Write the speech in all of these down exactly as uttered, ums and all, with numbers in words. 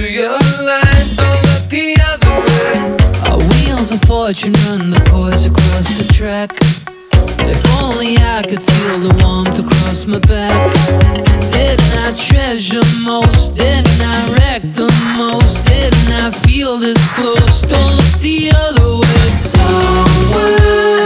your line, don't look the other way. Our wheels of fortune run the course across the track. If only I could feel the warmth across my back. Didn't I treasure most? Didn't I wreck the most? Didn't I feel this close? Don't look the other way. Somewhere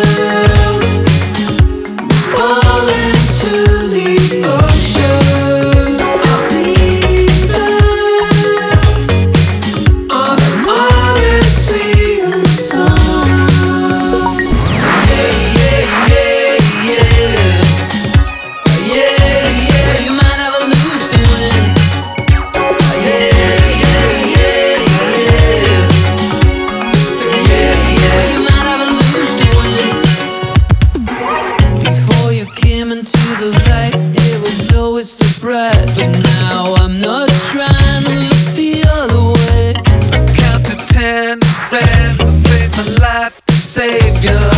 fall into the ocean. I'll be there on an odyssey in the sun. Yeah, yeah, yeah, yeah. Yeah, yeah, you might never lose to win. Yeah, yeah, yeah, yeah. Yeah, yeah, you might never lose to win. Before you came into the light, it was always so bright. But now I'm not trying to look the other way. Count to ten, ran, fake my life to save your life.